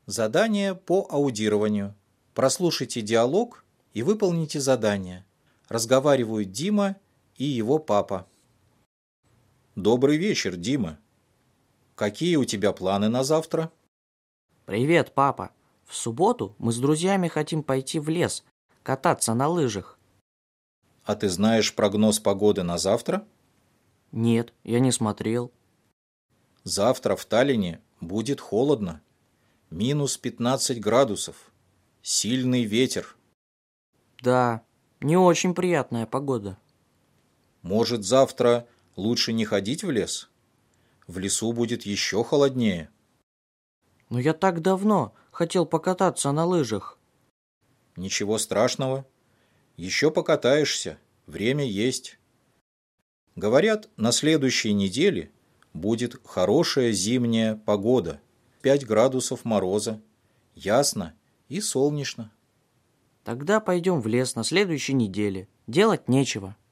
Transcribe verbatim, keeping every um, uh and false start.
Задание по аудированию. Прослушайте диалог и выполните задание. Разговаривают Дима и его папа. Добрый вечер, Дима. Какие у тебя планы на завтра? Привет, папа. В субботу мы с друзьями хотим пойти в лес, кататься на лыжах. А ты знаешь прогноз погоды на завтра? Нет, я не смотрел. Завтра в Таллине будет холодно. Минус пятнадцать градусов. Сильный ветер. Да, не очень приятная погода. Может, завтра лучше не ходить в лес? В лесу будет еще холоднее. Но я так давно хотел покататься на лыжах. Ничего страшного. Еще покатаешься. Время есть. Говорят, на следующей неделе будет хорошая зимняя погода. пять градусов мороза. Ясно и солнечно. Тогда пойдем в лес на следующей неделе. Делать нечего.